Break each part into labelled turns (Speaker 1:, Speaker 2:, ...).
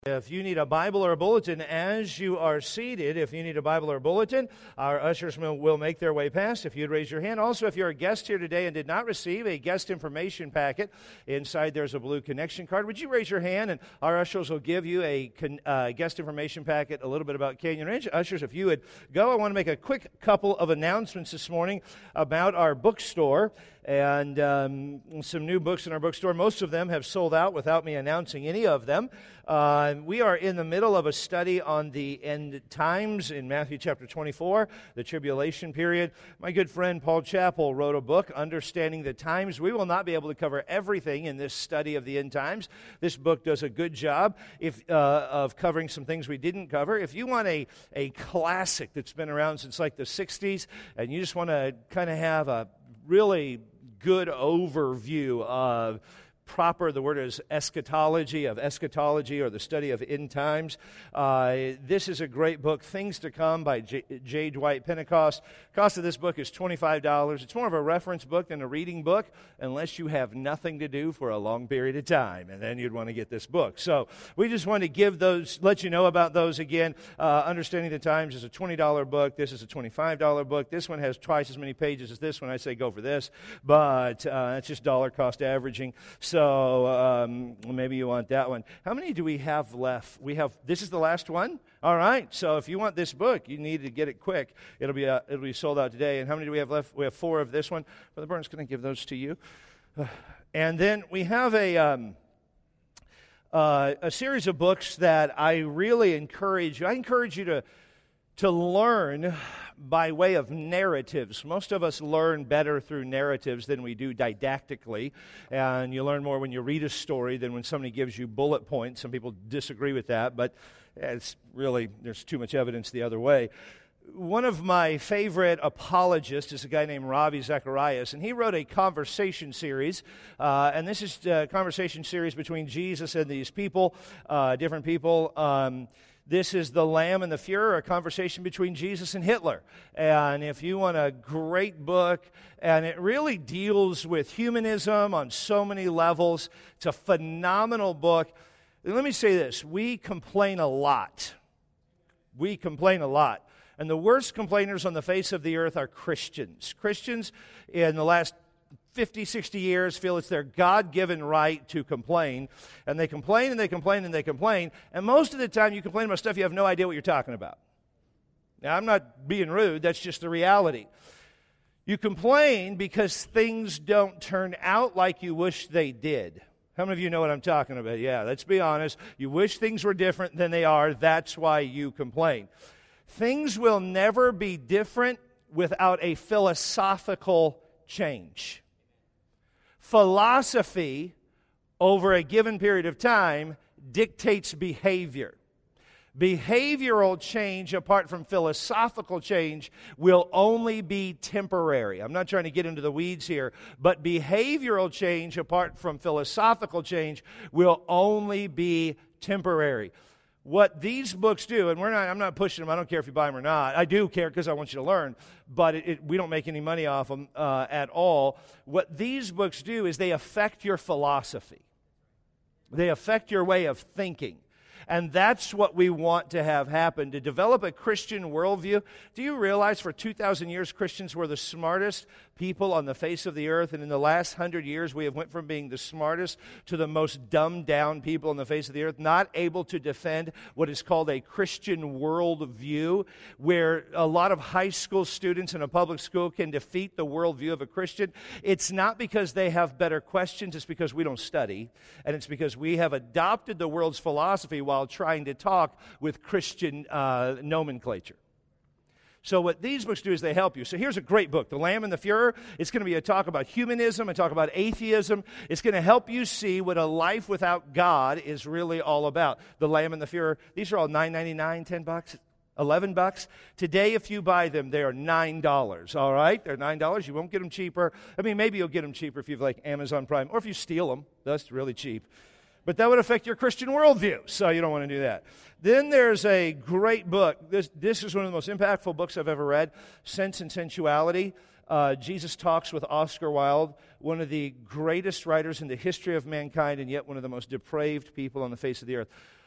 Speaker 1: If you need a Bible or a bulletin as you are seated, if you need a Bible or a bulletin, our ushers will make their way past if you'd raise your hand. Also, if you're a guest here today and did not receive a guest information packet, inside there's a blue connection card. Would you raise your hand, and our ushers will give you a guest information packet, a little bit about Canyon Ridge. Ushers, if you would go, I want to make a quick couple of announcements this morning about our bookstore and some new books in our bookstore. Most of them have sold out without me announcing any of them. We are in the middle of a study on the end times in Matthew chapter 24, the tribulation period. My good friend Paul Chappell wrote a book, Understanding the Times. We will not be able to cover everything in this study of the end times. This book does a good job of covering some things we didn't cover. If you want a classic that's been around since like the 60s, and you just want to kind of have a really good overview of the word is eschatology, or the study of end times. This is a great book, Things to Come by J. Dwight Pentecost. Cost of this book is $25. It's more of a reference book than a reading book, unless you have nothing to do for a long period of time, and then you'd want to get this book. So we just want to let you know about those again. Understanding the Times is a $20 book. This is a $25 book. This one has twice as many pages as this one. I say go for this, but it's just dollar cost averaging. So maybe you want that one. How many do we have left? This is the last one? All right. So if you want this book, you need to get it quick. It'll be sold out today. And how many do we have left? We have 4 of this one. Brother Burns, can I give those to you? And then we have a series of books that I really encourage you. I encourage you to learn by way of narratives. Most of us learn better through narratives than we do didactically, and you learn more when you read a story than when somebody gives you bullet points. Some people disagree with that, but there's too much evidence the other way. One of my favorite apologists is a guy named Ravi Zacharias, and he wrote a conversation series, and this is a conversation series between Jesus and these people, different people. This is The Lamb and the Fuhrer, a conversation between Jesus and Hitler. And if you want a great book, and it really deals with humanism on so many levels, it's a phenomenal book. And let me say this, we complain a lot. And the worst complainers on the face of the earth are Christians. Christians in the last 50, 60 years feel it's their God-given right to complain. And they complain and they complain and they complain. And most of the time you complain about stuff you have no idea what you're talking about. Now, I'm not being rude. That's just the reality. You complain because things don't turn out like you wish they did. How many of you know what I'm talking about? Yeah, let's be honest. You wish things were different than they are. That's why you complain. Things will never be different without a philosophical change. Philosophy over a given period of time dictates behavior. Behavioral change apart from philosophical change will only be temporary. I'm not trying to get into the weeds here, but behavioral change apart from philosophical change will only be temporary. What these books do, and I'm not pushing them, I don't care if you buy them or not. I do care because I want you to learn, but we don't make any money off them at all. What these books do is they affect your philosophy. They affect your way of thinking. And that's what we want to have happen, to develop a Christian worldview. Do you realize for 2,000 years Christians were the smartest people on the face of the earth, and in the last 100 years we have went from being the smartest to the most dumbed down people on the face of the earth, not able to defend what is called a Christian worldview, where a lot of high school students in a public school can defeat the worldview of a Christian. It's not because they have better questions, it's because we don't study, and it's because we have adopted the world's philosophy while trying to talk with Christian nomenclature. So what these books do is they help you. So here's a great book, The Lamb and the Fuhrer. It's going to be a talk about humanism and talk about atheism. It's going to help you see what a life without God is really all about. The Lamb and the Fuhrer. These are all $9.99, $10, $11. Today, if you buy them, they are $9. All right, they're $9. You won't get them cheaper. I mean, maybe you'll get them cheaper if you have like Amazon Prime, or if you steal them. That's really cheap. But that would affect your Christian worldview, so you don't want to do that. Then there's a great book. This is one of the most impactful books I've ever read, Sense and Sensuality. Jesus Talks with Oscar Wilde, one of the greatest writers in the history of mankind, and yet one of the most depraved people on the face of the earth.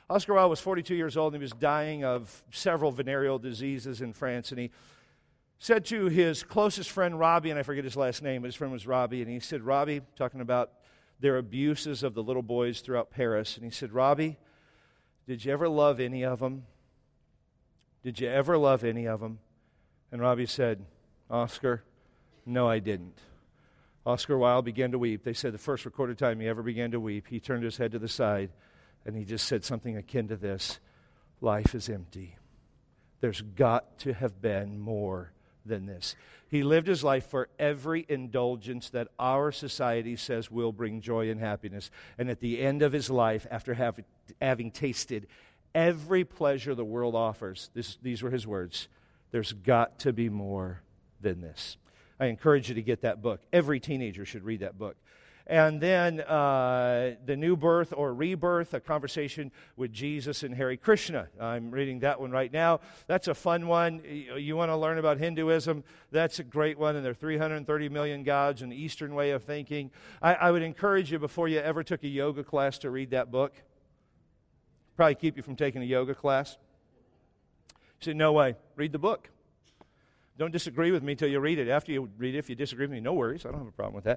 Speaker 1: Oscar Wilde was 42 years old, and he was dying of several venereal diseases in France, and he said to his closest friend, Robbie, and I forget his last name, but his friend was Robbie, and he said, Robbie, talking about their abuses of the little boys throughout Paris, and he said, Robbie, did you ever love any of them? Did you ever love any of them? And Robbie said, Oscar, no, I didn't. Oscar Wilde began to weep. They said the first recorded time he ever began to weep, he turned his head to the side, and he just said something akin to this: life is empty. There's got to have been more than this. He lived his life for every indulgence that our society says will bring joy and happiness. And at the end of his life, after having tasted every pleasure the world offers, these were his words: there's got to be more than this. I encourage you to get that book. Every teenager should read that book. And then The New Birth or Rebirth, a conversation with Jesus and Hare Krishna. I'm reading that one right now. That's a fun one. You want to learn about Hinduism? That's a great one. And there are 330 million gods, an Eastern way of thinking. I would encourage you, before you ever took a yoga class, to read that book. Probably keep you from taking a yoga class. You say, no way. Read the book. Don't disagree with me till you read it. After you read it, if you disagree with me, no worries. I don't have a problem with that.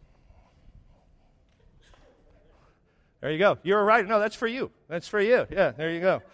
Speaker 1: There you go. You're right. No, that's for you. That's for you. Yeah, there you go.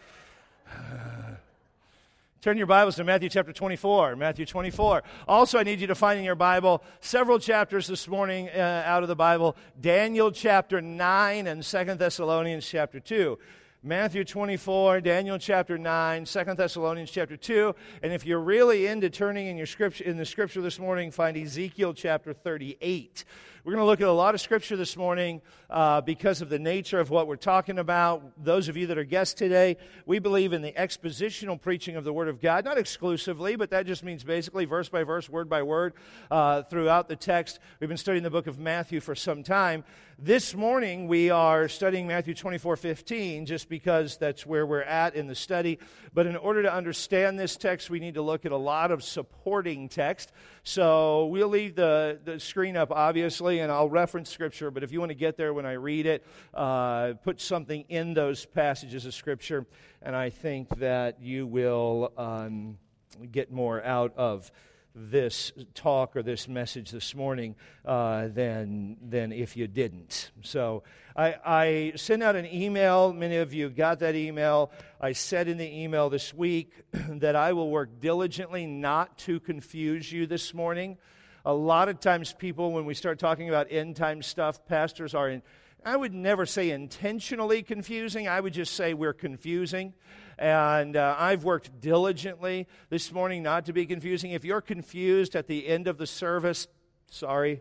Speaker 1: Turn your Bibles to Matthew chapter 24. Matthew 24. Also, I need you to find in your Bible several chapters this morning out of the Bible. Daniel chapter 9 and 2 Thessalonians chapter 2. Matthew 24, Daniel chapter 9, 2 Thessalonians chapter 2. And if you're really into turning in the scripture this morning, find Ezekiel chapter 38. We're going to look at a lot of scripture this morning because of the nature of what we're talking about. Those of you that are guests today, we believe in the expositional preaching of the Word of God, not exclusively, but that just means basically verse by verse, word by word, throughout the text. We've been studying the book of Matthew for some time. This morning, we are studying Matthew 24:15, just because that's where we're at in the study. But in order to understand this text, we need to look at a lot of supporting text. So we'll leave the screen up, obviously, and I'll reference Scripture. But if you want to get there when I read it, put something in those passages of Scripture, and I think that you will get more out of this talk or this message this morning than if you didn't. So I sent out an email. Many of you got that email. I said in the email this week that I will work diligently not to confuse you this morning. A lot of times people, when we start talking about end-time stuff, pastors are I would never say intentionally confusing. I would just say we're confusing. And I've worked diligently this morning not to be confusing. If you're confused at the end of the service, sorry.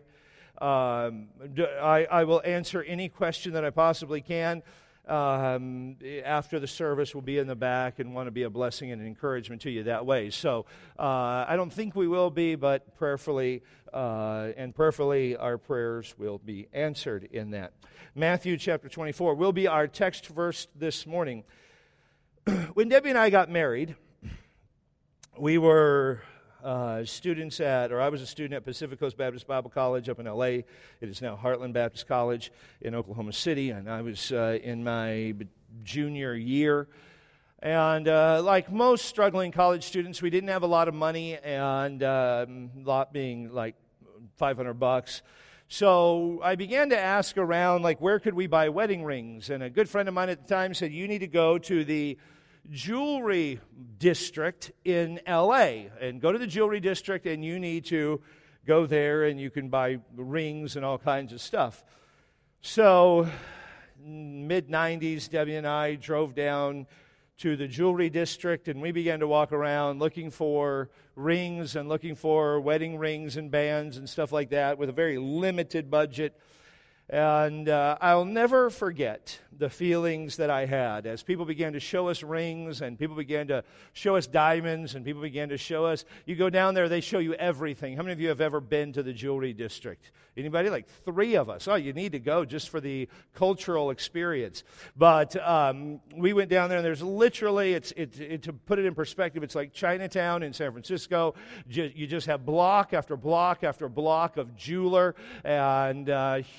Speaker 1: I will answer any question that I possibly can. After the service, we'll be in the back and want to be a blessing and an encouragement to you that way. So I don't think we will be, but prayerfully our prayers will be answered in that. Matthew chapter 24 will be our text verse this morning. When Debbie and I got married, we were I was a student at Pacific Coast Baptist Bible College up in L.A. It is now Heartland Baptist College in Oklahoma City, and I was in my junior year. And like most struggling college students, we didn't have a lot of money, and lot being like $500. So I began to ask around, like, where could we buy wedding rings? And a good friend of mine at the time said, you need to go to the jewelry district in L.A. and go to the jewelry district, and you need to go there, and you can buy rings and all kinds of stuff. So mid-'90s, Debbie and I drove down to the jewelry district, and we began to walk around looking for rings and looking for wedding rings and bands and stuff like that with a very limited budget. And I'll never forget the feelings that I had as people began to show us rings and people began to show us diamonds and people began to show us. You go down there, they show you everything. How many of you have ever been to the jewelry district? Anybody? Like 3 of us. Oh, you need to go just for the cultural experience. But we went down there, and there's literally, to put it in perspective, it's like Chinatown in San Francisco. You just have block after block after block of jeweler and huge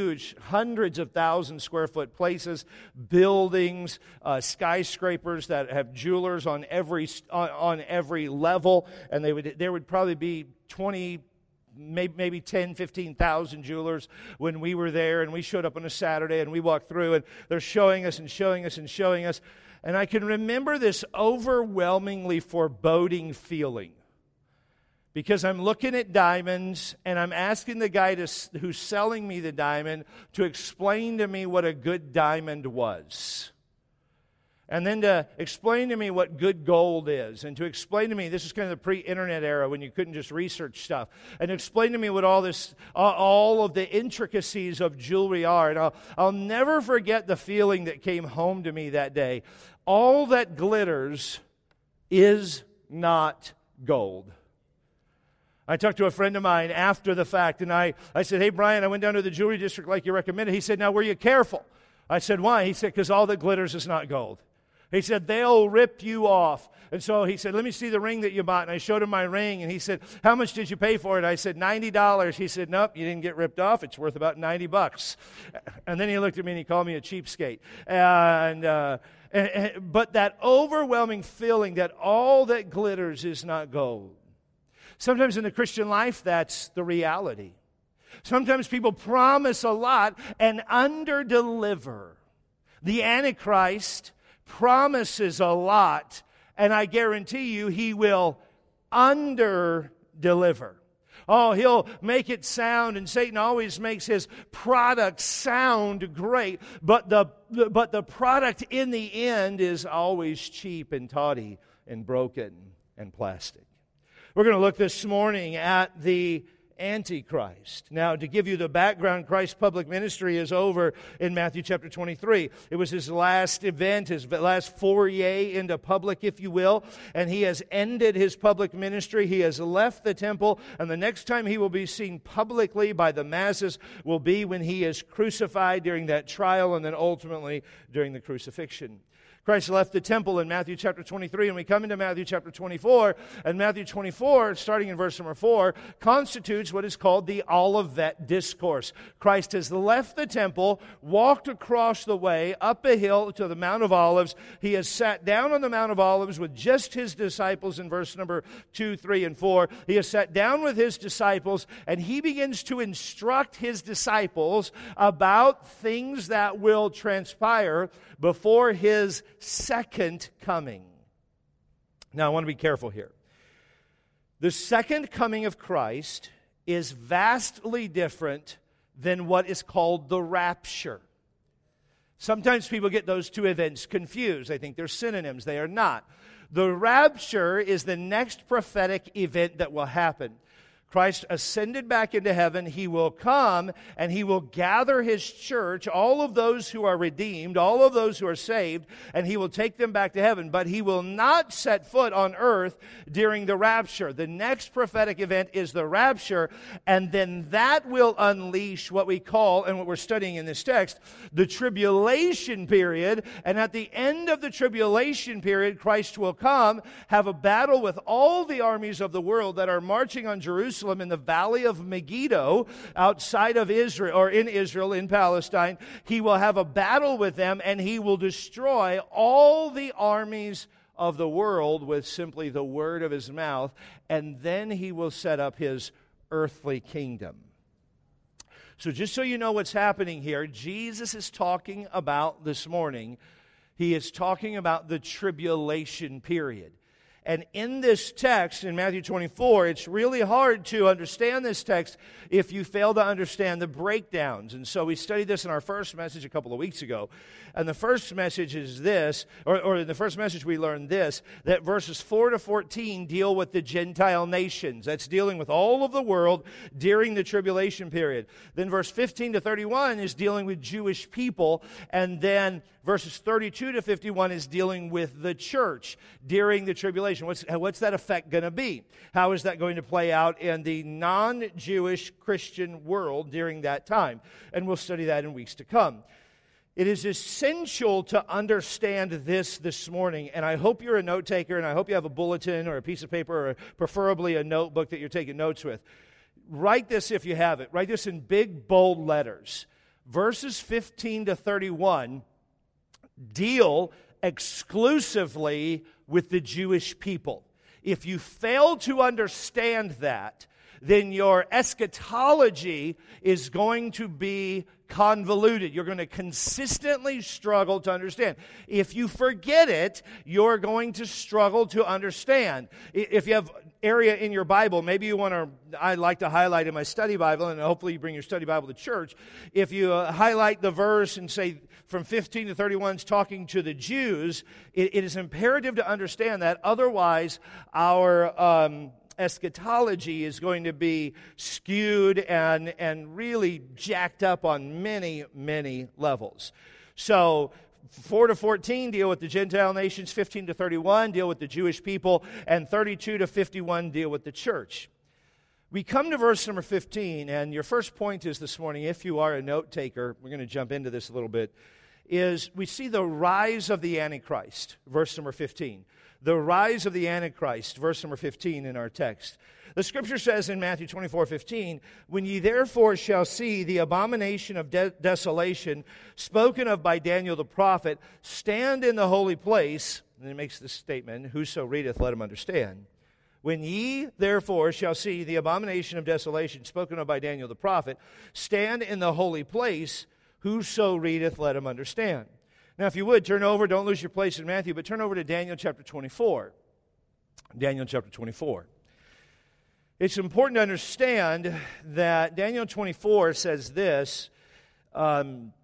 Speaker 1: huge, hundreds of thousand square foot places, buildings, skyscrapers that have jewelers on every level, and there would probably be 20, maybe 10, 15,000 jewelers when we were there, and we showed up on a Saturday, and we walked through, and they're showing us and showing us and showing us, and I can remember this overwhelmingly foreboding feeling. Because I'm looking at diamonds, and I'm asking the guy who's selling me the diamond to explain to me what a good diamond was. And then to explain to me what good gold is. And to explain to me, this is kind of the pre-internet era when you couldn't just research stuff. And to explain to me what all of the intricacies of jewelry are. And I'll never forget the feeling that came home to me that day. All that glitters is not gold. I talked to a friend of mine after the fact, and I said, hey, Brian, I went down to the jewelry district like you recommended. He said, now, were you careful? I said, why? He said, because all that glitters is not gold. He said, they'll rip you off. And so he said, let me see the ring that you bought. And I showed him my ring, and he said, how much did you pay for it? I said, $90. He said, nope, you didn't get ripped off. It's worth about $90. And then he looked at me, and he called me a cheapskate. But that overwhelming feeling that all that glitters is not gold. Sometimes in the Christian life, that's the reality. Sometimes people promise a lot and underdeliver. The Antichrist promises a lot, and I guarantee you he will underdeliver. Oh, he'll make it sound, and Satan always makes his product sound great, but the product in the end is always cheap and tawdry and broken and plastic. We're going to look this morning at the Antichrist. Now, to give you the background, Christ's public ministry is over in Matthew chapter 23. It was his last event, his last foray into public, if you will, and he has ended his public ministry. He has left the temple, and the next time he will be seen publicly by the masses will be when he is crucified during that trial and then ultimately during the crucifixion. Christ left the temple in Matthew chapter 23, and we come into Matthew chapter 24, and Matthew 24, starting in verse number 4, constitutes what is called the Olivet Discourse. Christ has left the temple, walked across the way, up a hill to the Mount of Olives. He has sat down on the Mount of Olives with just his disciples in verse number 2, 3, and 4. He has sat down with his disciples, and he begins to instruct his disciples about things that will transpire before his second coming. Now, I want to be careful here. The second coming of Christ is vastly different than what is called the rapture. Sometimes people get those two events confused. They think they're synonyms. They are not. The rapture is the next prophetic event that will happen. Christ ascended back into heaven. He will come and he will gather his church, all of those who are redeemed, all of those who are saved, and he will take them back to heaven. But he will not set foot on earth during the rapture. The next prophetic event is the rapture, and then that will unleash what we call, and what we're studying in this text, the tribulation period. And at the end of the tribulation period, Christ will come, have a battle with all the armies of the world that are marching on Jerusalem in the valley of Megiddo, outside of Israel, or in Israel, in Palestine. He will have a battle with them, and he will destroy all the armies of the world with simply the word of his mouth, and then he will set up his earthly kingdom. So just so you know what's happening here, Jesus is talking about this morning, he is talking about the tribulation period. And in this text, in Matthew 24, it's really hard to understand this text if you fail to understand the breakdowns. And so we studied this in our first message a couple of weeks ago. And the first message is this, or in the first message we learned this, that verses 4 to 14 deal with the Gentile nations. That's dealing with all of the world during the tribulation period. Then verse 15 to 31 is dealing with Jewish people. And then verses 32 to 51 is dealing with the church during the tribulation. What's that effect going to be? How is that going to play out in the non-Jewish Christian world during that time? And we'll study that in weeks to come. It is essential to understand this morning, and I hope you're a note taker, and I hope you have a bulletin or a piece of paper or preferably a notebook that you're taking notes with. Write this if you have it. Write this in big, bold letters. Verses 15 to 31 deal exclusively with the Jewish people. If you fail to understand that, then your eschatology is going to be convoluted. You're going to consistently struggle to understand. If you forget it, you're going to struggle to understand. If you have area in your Bible, maybe you want to, I like to highlight in my study Bible, and hopefully you bring your study Bible to church. If you highlight the verse and say from 15 to 31 is talking to the Jews, it is imperative to understand that. Otherwise, our eschatology is going to be skewed and really jacked up on many, many levels. So 4 to 14 deal with the Gentile nations, 15 to 31 deal with the Jewish people, and 32 to 51 deal with the church. We come to verse number 15, and your first point is this morning, if you are a note taker, we're going to jump into this a little bit, is we see the rise of the Antichrist, verse number 15. The rise of the Antichrist, verse number 15 in our text. The Scripture says in Matthew 24:15, "When ye therefore shall see the abomination of desolation spoken of by Daniel the prophet, stand in the holy place," and it makes this statement, "Whoso readeth, let him understand. When ye therefore shall see the abomination of desolation spoken of by Daniel the prophet, stand in the holy place, whoso readeth, let him understand." Now, if you would, turn over, don't lose your place in Matthew, but turn over to Daniel chapter 24. Daniel chapter 24. It's important to understand that Daniel 24 says this. As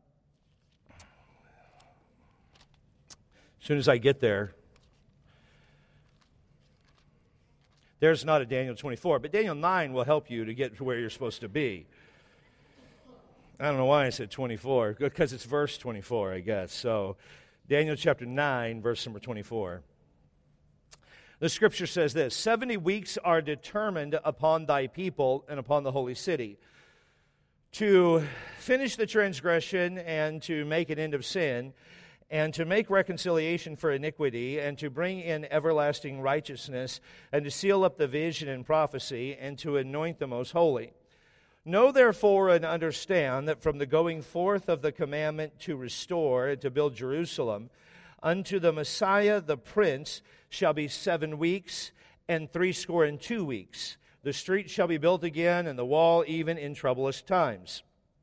Speaker 1: soon as I get there, there's not a Daniel 24, but Daniel 9 will help you to get to where you're supposed to be. I don't know why I said 24, because it's verse 24, I guess. So, Daniel chapter 9, verse number 24. The Scripture says this, 70 weeks are determined upon thy people and upon the holy city, to finish the transgression and to make an end of sin, and to make reconciliation for iniquity, and to bring in everlasting righteousness, and to seal up the vision and prophecy, and to anoint the most holy. Know therefore and understand that from the going forth of the commandment to restore and to build Jerusalem, unto the Messiah the Prince shall be 7 weeks and 62 weeks. The street shall be built again, and the wall even in troublous times.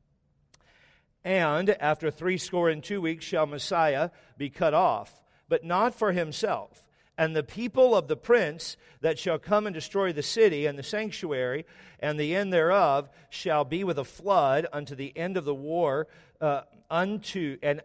Speaker 1: And after 62 weeks shall Messiah be cut off, but not for himself. And the people of the prince that shall come and destroy the city and the sanctuary and the end thereof shall be with a flood unto the end of the war, unto the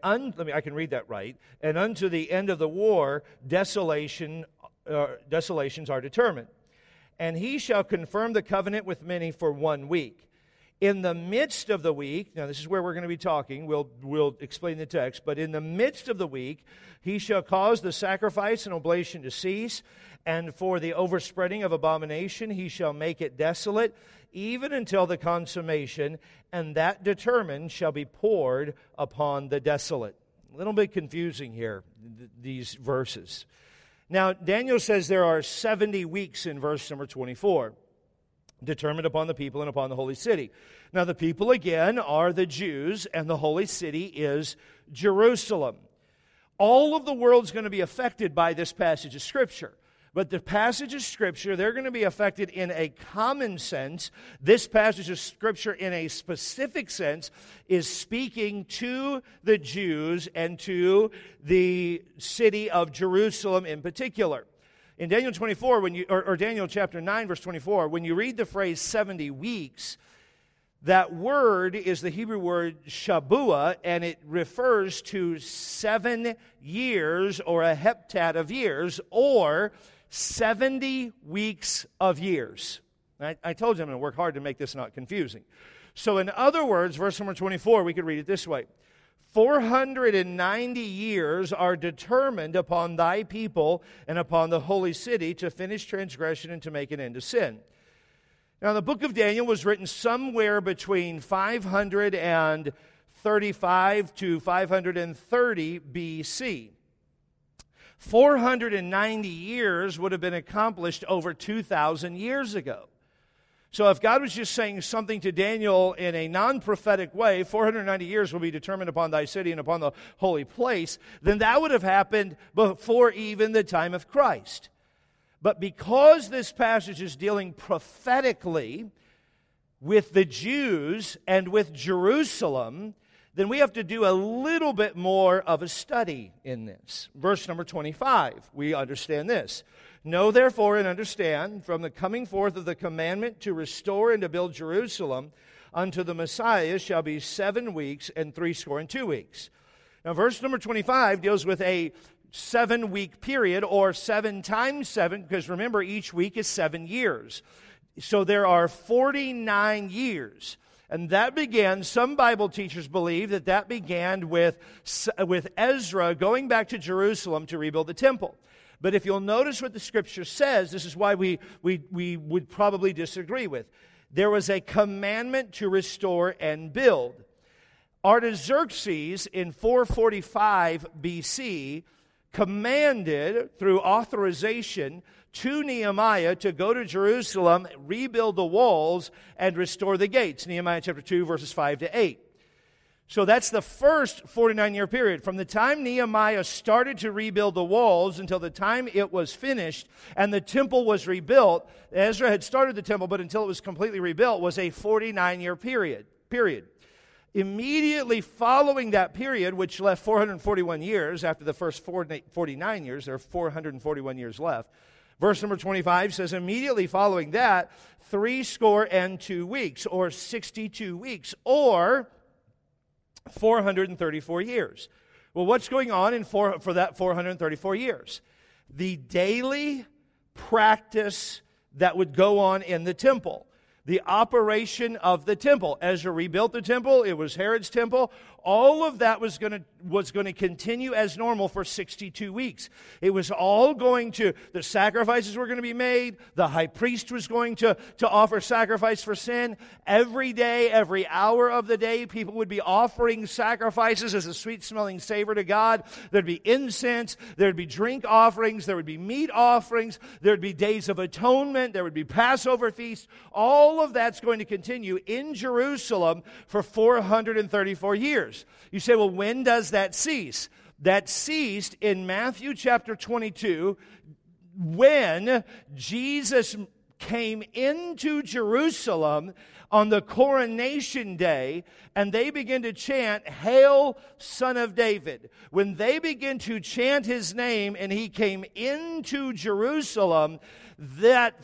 Speaker 1: end of the war desolations are determined. And he shall confirm the covenant with many for 1 week. In the midst of the week, now this is where we're going to be talking, we'll explain the text, but in the midst of the week, he shall cause the sacrifice and oblation to cease, and for the overspreading of abomination he shall make it desolate, even until the consummation, and that determined shall be poured upon the desolate. A little bit confusing here, these verses. Now, Daniel says there are 70 weeks in verse number 24. Determined upon the people and upon the holy city. Now the people again are the Jews, and the holy city is Jerusalem. All of the world's going to be affected by this passage of Scripture. But the passage of Scripture, they're going to be affected in a common sense. This passage of Scripture in a specific sense is speaking to the Jews and to the city of Jerusalem in particular. In Daniel 24, or Daniel chapter 9, verse 24, when you read the phrase 70 weeks, that word is the Hebrew word Shabuah, and it refers to 7 years or a heptad of years, or 70 weeks of years. I told you I'm going to work hard to make this not confusing. So in other words, verse number 24, we could read it this way. 490 years are determined upon thy people and upon the holy city to finish transgression and to make an end to sin. Now, the book of Daniel was written somewhere between 535 to 530 BC. 490 years would have been accomplished over 2,000 years ago. So if God was just saying something to Daniel in a non-prophetic way, 490 years will be determined upon thy city and upon the holy place, then that would have happened before even the time of Christ. But because this passage is dealing prophetically with the Jews and with Jerusalem, then we have to do a little bit more of a study in this. Verse number 25, we understand this. Know therefore and understand from the coming forth of the commandment to restore and to build Jerusalem unto the Messiah shall be 7 weeks and 62 weeks. Now verse number 25 deals with a 7-week period, or 7 times 7, because remember each week is 7 years. So there are 49 years. And that began, some Bible teachers believe that began with Ezra going back to Jerusalem to rebuild the temple. But if you'll notice what the Scripture says, this is why we would probably disagree with. There was a commandment to restore and build. Artaxerxes in 445 BC commanded, through authorization, to Nehemiah to go to Jerusalem, rebuild the walls, and restore the gates. Nehemiah chapter 2, verses 5 to 8. So that's the first 49-year period. From the time Nehemiah started to rebuild the walls until the time it was finished and the temple was rebuilt, Ezra had started the temple, but until it was completely rebuilt, was a 49-year period. Immediately following that period, which left 441 years, after the first 49 years, there are 441 years left. Verse number 25 says, immediately following that, 62 weeks, or 62 weeks, or 434 years. Well, what's going on for that 434 years? The daily practice that would go on in the temple. The operation of the temple. Ezra rebuilt the temple. It was Herod's temple. All of that was going to continue as normal for 62 weeks. It was all going to, the sacrifices were going to be made. The high priest was going to offer sacrifice for sin. Every day, every hour of the day, people would be offering sacrifices as a sweet-smelling savor to God. There'd be incense. There'd be drink offerings. There would be meat offerings. There'd be days of atonement. There would be Passover feasts. All of that's going to continue in Jerusalem for 434 years. You say, well, when does that cease? That ceased in Matthew chapter 22 when Jesus came into Jerusalem on the coronation day, and they began to chant, Hail, Son of David. When they began to chant his name and he came into Jerusalem, that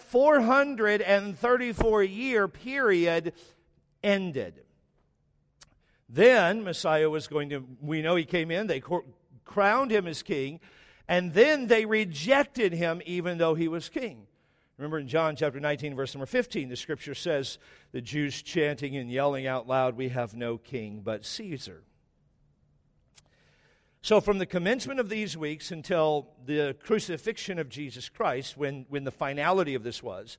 Speaker 1: 434-year period ended. Then Messiah was going to, we know he came in, they crowned him as king, and then they rejected him even though he was king. Remember in John chapter 19, verse number 15, the Scripture says, the Jews chanting and yelling out loud, we have no king but Caesar. So from the commencement of these weeks until the crucifixion of Jesus Christ, when the finality of this was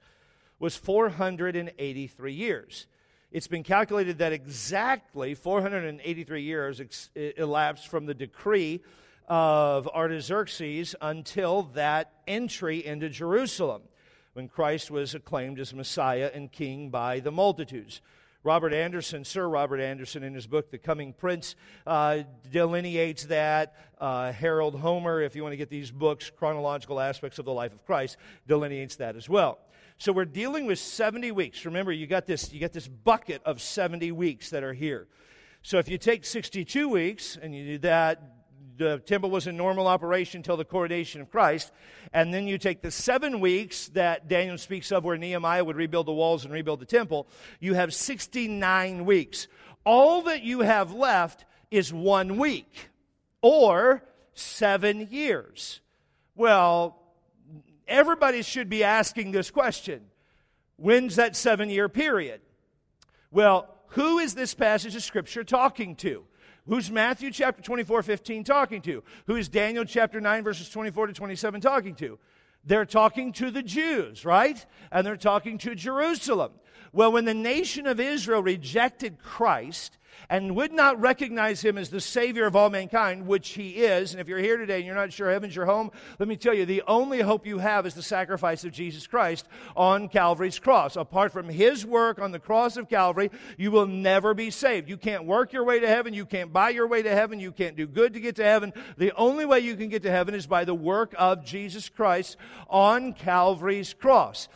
Speaker 1: 483 years. It's been calculated that exactly 483 years elapsed from the decree of Artaxerxes until that entry into Jerusalem, when Christ was acclaimed as Messiah and King by the multitudes. Sir Robert Anderson, in his book, The Coming Prince, delineates that. Harold Homer, if you want to get these books, Chronological Aspects of the Life of Christ, delineates that as well. So we're dealing with 70 weeks. Remember, you got this bucket of 70 weeks that are here. So if you take 62 weeks, and you do that, the temple was in normal operation until the coronation of Christ, and then you take the 7 weeks that Daniel speaks of where Nehemiah would rebuild the walls and rebuild the temple, you have 69 weeks. All that you have left is 1 week, or 7 years. Well, everybody should be asking this question. When's that 7-year period? Well, who is this passage of Scripture talking to? Who's Matthew chapter 24:15 talking to? Who is Daniel chapter 9 verses 24 to 27 talking to? They're talking to the Jews, right? And they're talking to Jerusalem. Well, when the nation of Israel rejected Christ and would not recognize him as the Savior of all mankind, which he is, and if you're here today and you're not sure heaven's your home, let me tell you, the only hope you have is the sacrifice of Jesus Christ on Calvary's cross. Apart from his work on the cross of Calvary, you will never be saved. You can't work your way to heaven. You can't buy your way to heaven. You can't do good to get to heaven. The only way you can get to heaven is by the work of Jesus Christ on Calvary's cross.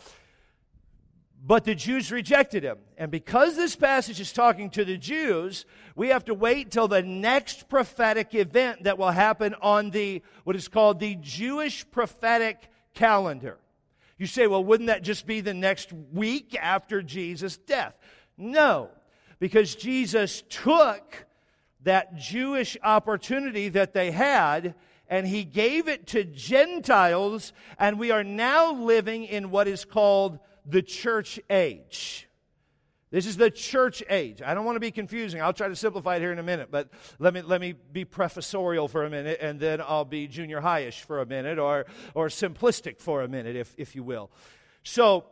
Speaker 1: But the Jews rejected him. And because this passage is talking to the Jews, we have to wait till the next prophetic event that will happen on what is called the Jewish prophetic calendar. You say, well, wouldn't that just be the next week after Jesus' death? No, because Jesus took that Jewish opportunity that they had and he gave it to Gentiles, and we are now living in what is called the church age. This is the church age. I don't want to be confusing. I'll try to simplify it here in a minute, but let me be professorial for a minute, and then I'll be junior high-ish for a minute, or simplistic for a minute, if you will. So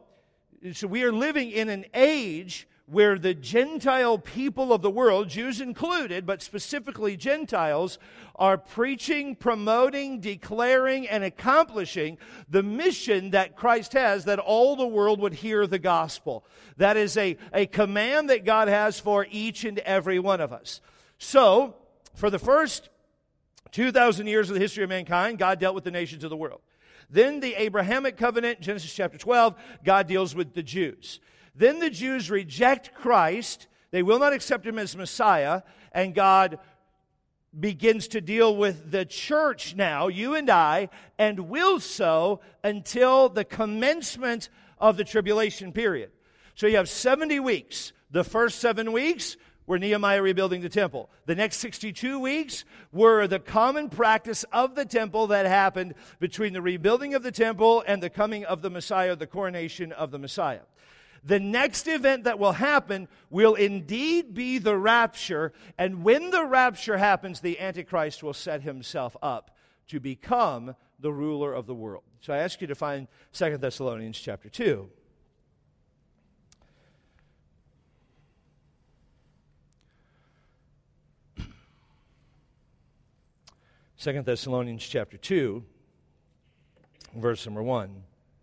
Speaker 1: we are living in an age where the Gentile people of the world, Jews included, but specifically Gentiles, are preaching, promoting, declaring, and accomplishing the mission that Christ has, that all the world would hear the gospel. That is a command that God has for each and every one of us. So, for the first 2,000 years of the history of mankind, God dealt with the nations of the world. Then the Abrahamic covenant, Genesis chapter 12, God deals with the Jews. Then the Jews reject Christ. They will not accept him as Messiah. And God begins to deal with the church now, you and I, and will so until the commencement of the tribulation period. So you have 70 weeks. The first 7 weeks were Nehemiah rebuilding the temple. The next 62 weeks were the common practice of the temple that happened between the rebuilding of the temple and the coming of the Messiah, the coronation of the Messiah. The next event that will happen will indeed be the rapture, and when the rapture happens, the Antichrist will set himself up to become the ruler of the world. So I ask you to find 2 Thessalonians chapter 2. Second Thessalonians chapter 2, verse number 1.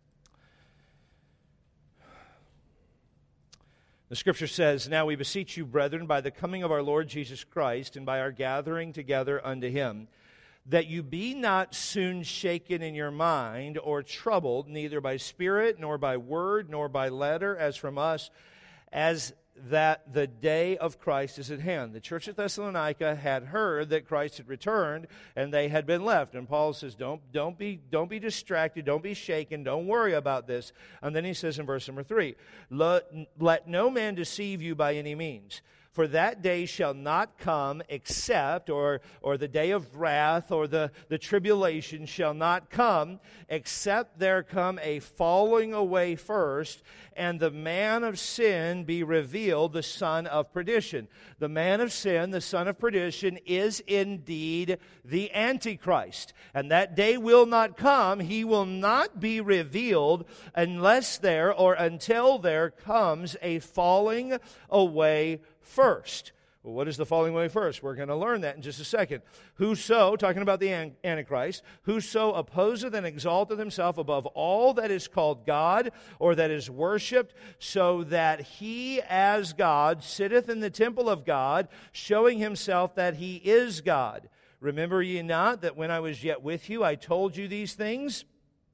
Speaker 1: The Scripture says, "Now we beseech you, brethren, by the coming of our Lord Jesus Christ, and by our gathering together unto him, that you be not soon shaken in your mind, or troubled, neither by spirit, nor by word, nor by letter, as from us, as that the day of Christ is at hand." The church at Thessalonica had heard that Christ had returned, and they had been left. And Paul says, don't be distracted, don't be shaken, don't worry about this. And then he says in verse number 3, let no man deceive you by any means. For that day shall not come except, or the day of wrath, or the tribulation shall not come, except there come a falling away first, and the man of sin be revealed, the son of perdition. The man of sin, the son of perdition, is indeed the Antichrist. And that day will not come, he will not be revealed unless there, or until there comes a falling away first. Well, what is the falling away first? We're going to learn that in just a second. Whoso, talking about the Antichrist, whoso opposeth and exalteth himself above all that is called God, or that is worshipped, so that he as God sitteth in the temple of God, showing himself that he is God. Remember ye not that when I was yet with you, I told you these things?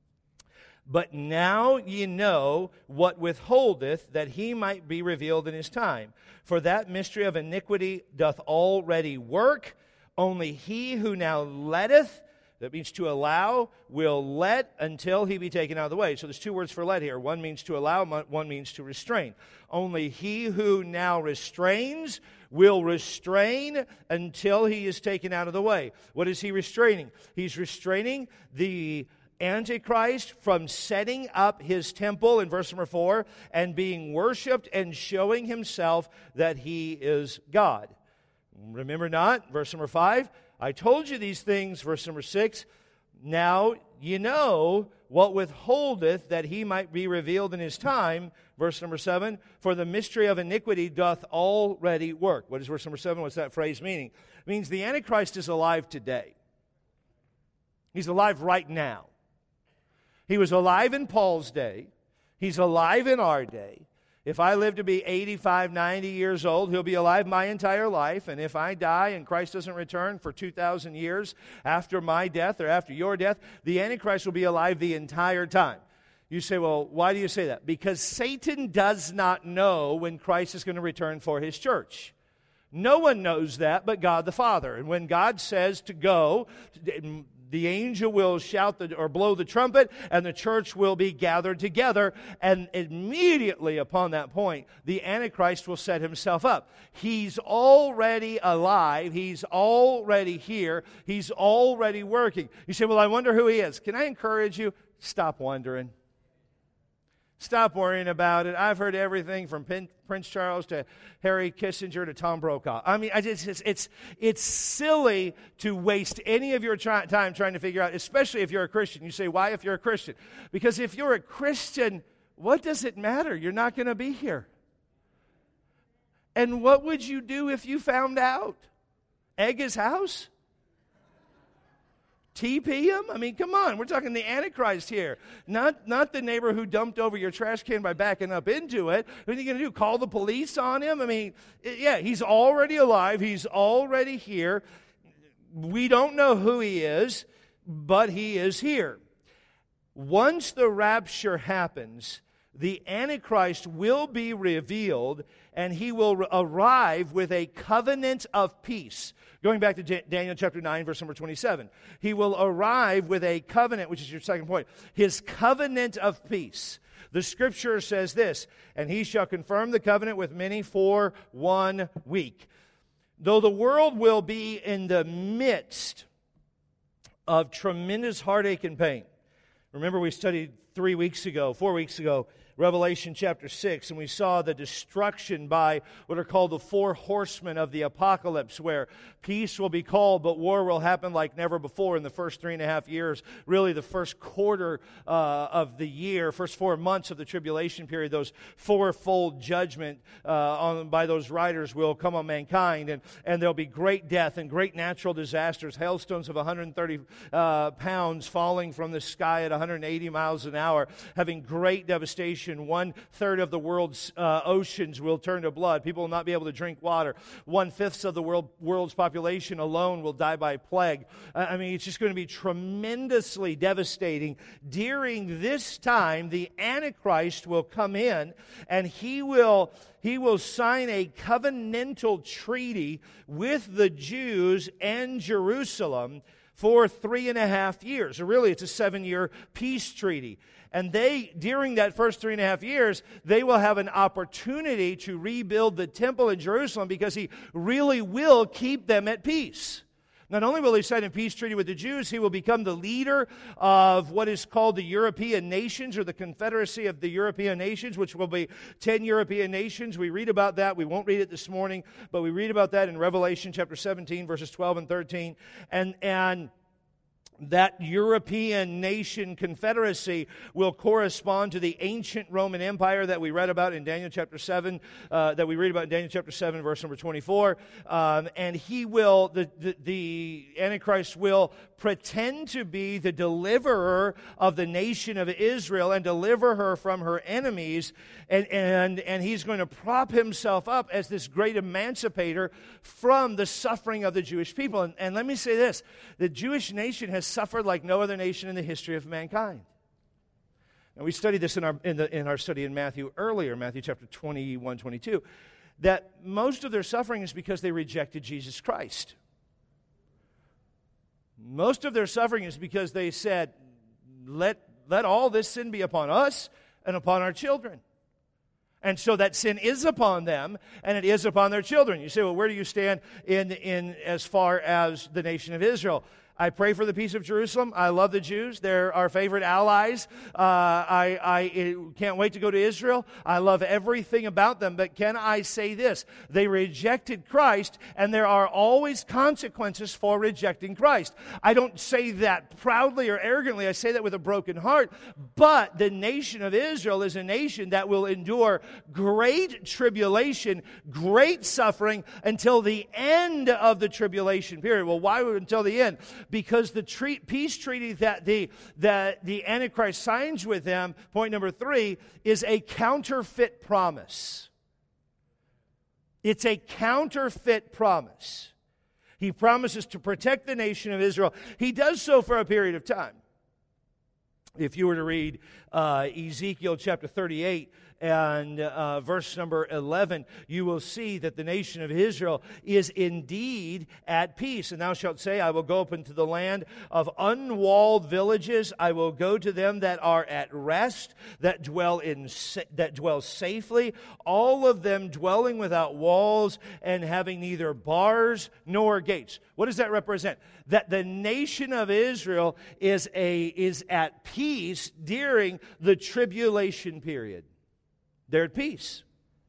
Speaker 1: But now ye know what withholdeth, that he might be revealed in his time. For that mystery of iniquity doth already work. Only he who now letteth, that means to allow, will let until he be taken out of the way. So there's two words for let here. One means to allow, one means to restrain. Only he who now restrains will restrain until he is taken out of the way. What is he restraining? He's restraining the Antichrist from setting up his temple in verse number 4 and being worshipped and showing himself that he is God. Remember not, verse number 5, I told you these things, verse number 6, now you know what withholdeth that he might be revealed in his time. Verse number 7, for the mystery of iniquity doth already work. What is verse number 7? What's that phrase meaning? It means the Antichrist is alive today. He's alive right now. He was alive in Paul's day. He's alive in our day. If I live to be 85, 90 years old, he'll be alive my entire life. And if I die and Christ doesn't return for 2,000 years after my death or after your death, the Antichrist will be alive the entire time. You say, well, why do you say that? Because Satan does not know when Christ is going to return for his church. No one knows that but God the Father. And when God says to go, the angel will shout or blow the trumpet, and the church will be gathered together. And immediately upon that point, the Antichrist will set himself up. He's already alive. He's already here. He's already working. You say, well, I wonder who he is. Can I encourage you? Stop wondering. Stop worrying about it. I've heard everything from Prince Charles to Harry Kissinger to Tom Brokaw. I mean, it's silly to waste any of your time trying to figure out, especially if you're a Christian. You say, why if you're a Christian? Because if you're a Christian, what does it matter? You're not going to be here. And what would you do if you found out? Egg his house? TP him? I mean, come on. We're talking the Antichrist here. Not the neighbor who dumped over your trash can by backing up into it. What are you going to do? Call the police on him? I mean, yeah, he's already alive. He's already here. We don't know who he is, but he is here. Once the rapture happens, the Antichrist will be revealed, and he will arrive with a covenant of peace. Going back to Daniel chapter 9, verse number 27. He will arrive with a covenant, which is your second point. His covenant of peace. The Scripture says this, and he shall confirm the covenant with many for 1 week. Though the world will be in the midst of tremendous heartache and pain. Remember, we studied 4 weeks ago, Revelation chapter 6, and we saw the destruction by what are called the 4 horsemen of the apocalypse, where peace will be called, but war will happen like never before in the first 3.5 years. Really, the first quarter of the year, first 4 months of the tribulation period, those fourfold judgment by those riders will come on mankind, and there'll be great death and great natural disasters, hailstones of 130 pounds falling from the sky at 180 miles an hour, having great devastation. 1/3 of the world's oceans will turn to blood. People will not be able to drink water. 1/5 of the world's population alone will die by plague. I mean, it's just going to be tremendously devastating. During this time, the Antichrist will come in, and he will sign a covenantal treaty with the Jews and Jerusalem for 3.5 years. So really, it's a 7-year peace treaty. And during that first 3.5 years, they will have an opportunity to rebuild the temple in Jerusalem, because he really will keep them at peace. Not only will he sign a peace treaty with the Jews, he will become the leader of what is called the European nations, or the Confederacy of the European nations, which will be 10 European nations. We read about that. We won't read it this morning, but we read about that in Revelation chapter 17, verses 12 and 13. And that European nation confederacy will correspond to the ancient Roman Empire that we read about in Daniel chapter 7, verse number 24. And the Antichrist will pretend to be the deliverer of the nation of Israel and deliver her from her enemies. And he's going to prop himself up as this great emancipator from the suffering of the Jewish people. And let me say this, the Jewish nation has suffered like no other nation in the history of mankind. And we studied this in our study in Matthew earlier, Matthew chapter 21, 22, that most of their suffering is because they rejected Jesus Christ. Most of their suffering is because they said, let all this sin be upon us and upon our children. And so that sin is upon them, and it is upon their children. You say, well, where do you stand in as far as the nation of Israel? I pray for the peace of Jerusalem. I love the Jews. They're our favorite allies. I can't wait to go to Israel. I love everything about them. But can I say this? They rejected Christ, and there are always consequences for rejecting Christ. I don't say that proudly or arrogantly. I say that with a broken heart. But the nation of Israel is a nation that will endure great tribulation, great suffering until the end of the tribulation period. Well, why until the end? Because the peace treaty that the Antichrist signs with them, point number 3, is a counterfeit promise. It's a counterfeit promise. He promises to protect the nation of Israel. He does so for a period of time. If you were to read Ezekiel chapter 38 and verse number 11, you will see that the nation of Israel is indeed at peace. And thou shalt say, I will go up into the land of unwalled villages. I will go to them that are at rest, that dwell safely, all of them dwelling without walls and having neither bars nor gates. What does that represent? That the nation of Israel is at peace during the tribulation period. They're at peace.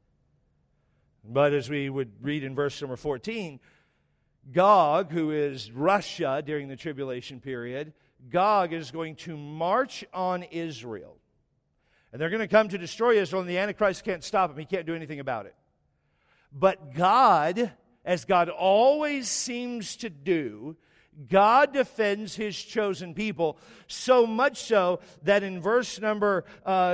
Speaker 1: But as we would read in verse number 14, Gog, who is Russia during the tribulation period, Gog is going to march on Israel. And they're going to come to destroy Israel, and the Antichrist can't stop him. He can't do anything about it. But God, as God always seems to do, God defends His chosen people, so much so that in verse number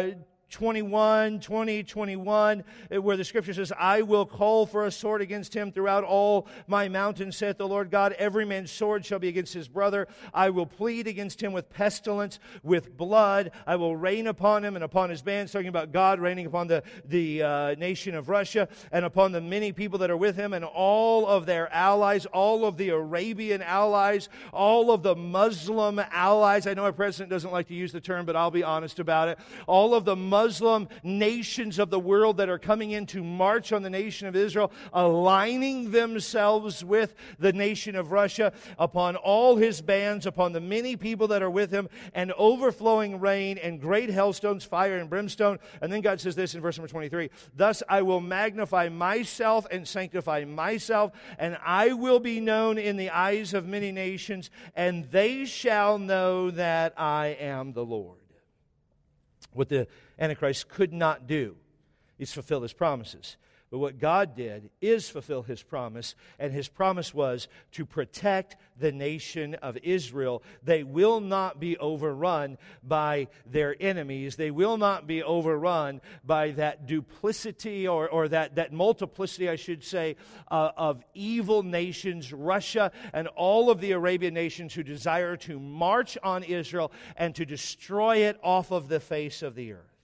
Speaker 1: 21, where the Scripture says, I will call for a sword against him throughout all my mountains, saith the Lord God. Every man's sword shall be against his brother. I will plead against him with pestilence, with blood. I will rain upon him and upon his bands, talking about God raining upon the nation of Russia and upon the many people that are with him and all of their allies, all of the Arabian allies, all of the Muslim allies. I know our president doesn't like to use the term, but I'll be honest about it. All of the Muslim nations of the world that are coming in to march on the nation of Israel, aligning themselves with the nation of Russia, upon all his bands, upon the many people that are with him, and overflowing rain and great hailstones, fire and brimstone. And then God says this in verse number 23, thus I will magnify myself and sanctify myself, and I will be known in the eyes of many nations, and they shall know that I am the Lord. What the Antichrist could not do is fulfill his promises. But what God did is fulfill His promise, and His promise was to protect the nation of Israel. They will not be overrun by their enemies. They will not be overrun by that duplicity or that multiplicity, I should say, of evil nations, Russia and all of the Arabian nations who desire to march on Israel and to destroy it off of the face of the earth.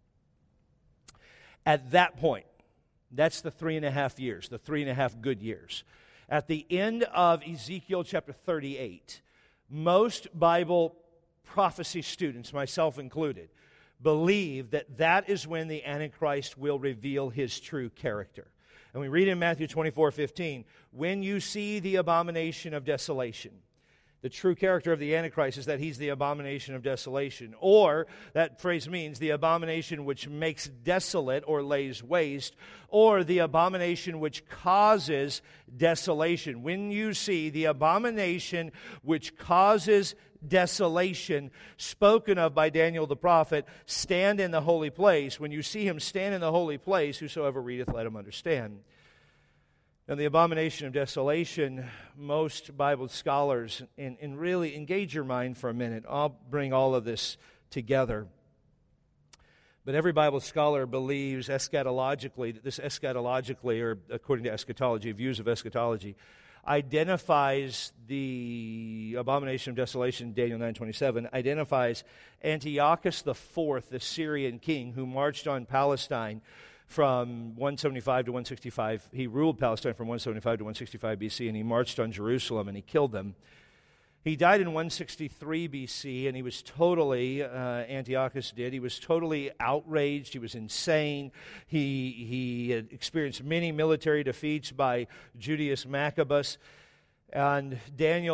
Speaker 1: At that point, that's the 3.5 years, the 3.5 good years. At the end of Ezekiel chapter 38, most Bible prophecy students, myself included, believe that that is when the Antichrist will reveal his true character. And we read in Matthew 24:15, when you see the abomination of desolation. The true character of the Antichrist is that he's the abomination of desolation. Or, that phrase means the abomination which makes desolate or lays waste, or the abomination which causes desolation. When you see the abomination which causes desolation spoken of by Daniel the prophet stand in the holy place, when you see him stand in the holy place, whosoever readeth, let him understand. Now, the abomination of desolation, most Bible scholars, and really engage your mind for a minute. I'll bring all of this together. But every Bible scholar believes eschatologically, that this eschatologically, or according to eschatology, views of eschatology, identifies the abomination of desolation, Daniel 9:27, identifies Antiochus IV, the Syrian king, who marched on Palestine from 175 to 165. He ruled Palestine from 175 to 165 BC, and he marched on Jerusalem, and he killed them. He died in 163 BC, and he was totally, Antiochus did, he was totally outraged. He was insane. He had experienced many military defeats by Judas Maccabeus. And Daniel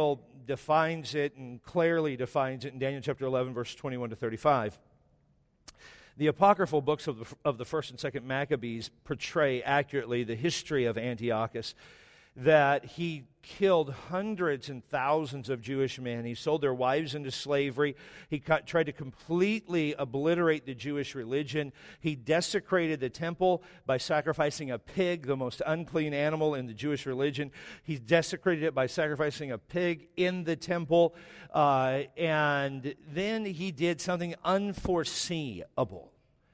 Speaker 1: defines it and clearly defines it in Daniel chapter 11, verse 21 to 35. The apocryphal books of the 1st and 2nd Maccabees portray accurately the history of Antiochus, that he killed hundreds and thousands of Jewish men. He sold their wives into slavery. He tried to completely obliterate the Jewish religion. He desecrated the temple by sacrificing a pig, the most unclean animal in the Jewish religion. He desecrated it by sacrificing a pig in the temple. And then he did something unforeseeable,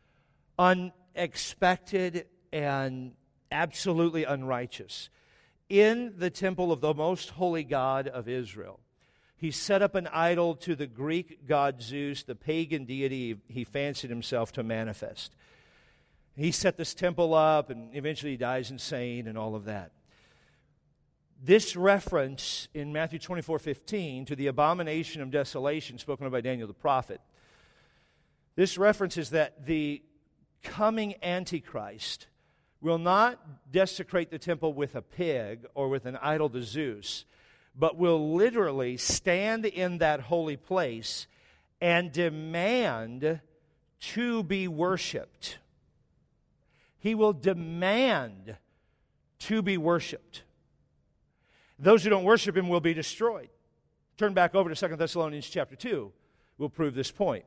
Speaker 1: unexpected, and absolutely unrighteous. In the temple of the most holy God of Israel, he set up an idol to the Greek god Zeus, the pagan deity he fancied himself to manifest. He set this temple up, and eventually he dies insane and all of that. This reference in Matthew 24:15 to the abomination of desolation spoken of by Daniel the prophet, this reference is that the coming Antichrist will not desecrate the temple with a pig or with an idol to Zeus, but will literally stand in that holy place and demand to be worshipped. He will demand to be worshipped. Those who don't worship him will be destroyed. Turn back over to 2 Thessalonians chapter 2. We'll prove this point.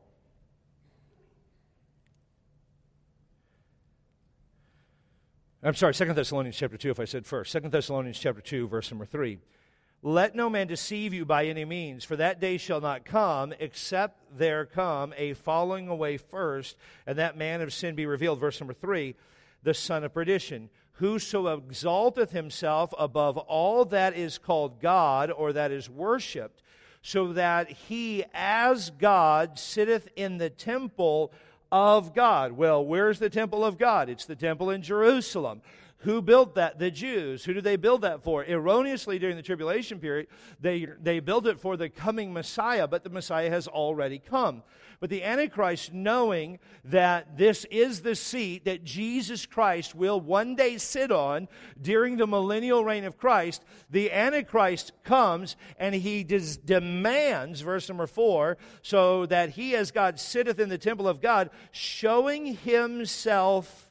Speaker 1: I'm sorry, 2 Thessalonians chapter 2, if I said first. 2 Thessalonians chapter 2, verse number 3. Let no man deceive you by any means, for that day shall not come, except there come a falling away first, and that man of sin be revealed. Verse number 3, the son of perdition, whoso exalteth himself above all that is called God, or that is worshipped, so that he as God sitteth in the temple of God. Well, where's the temple of God? It's the temple in Jerusalem. Who built that? The Jews. Who did they build that for? Erroneously, during the tribulation period, they built it for the coming Messiah, but the Messiah has already come. But the Antichrist, knowing that this is the seat that Jesus Christ will one day sit on during the millennial reign of Christ, the Antichrist comes and he demands, verse number 4, so that he as God sitteth in the temple of God, showing himself